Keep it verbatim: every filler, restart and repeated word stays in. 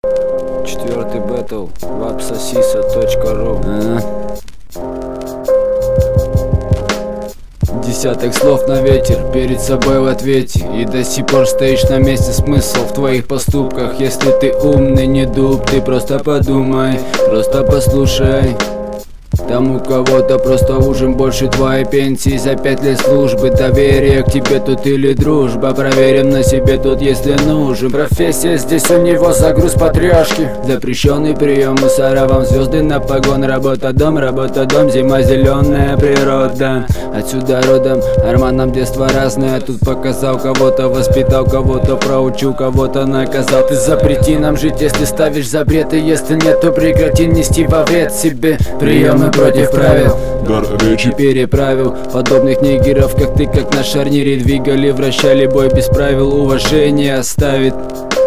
Четвертый бэтл вапсосиса точка ру. Десяток слов на ветер, перед собой в ответе. И до сих пор стоишь на месте, смысл в твоих поступках. Если ты умный, не дуб, ты просто подумай, просто послушай. Там у кого-то просто ужин больше твоей пенсии за пять лет службы. Доверие к тебе тут или дружба, проверим на себе тут, если нужен. Профессия здесь у него загруз патриаршки. Запрещенный прием мусора, вам звезды на погон. Работа дом, работа дом, зима зеленая природа. Отсюда родом, Арманом детство разное. Тут показал кого-то, воспитал кого-то, проучу кого-то, наказал. Ты запрети нам жить, если ставишь запреты. Если нет, то прекрати нести во вред себе приемы против правил. Дар речи переправил подобных нигеров, как ты, как на шарнире двигали, вращали бой без правил. Уважение оставит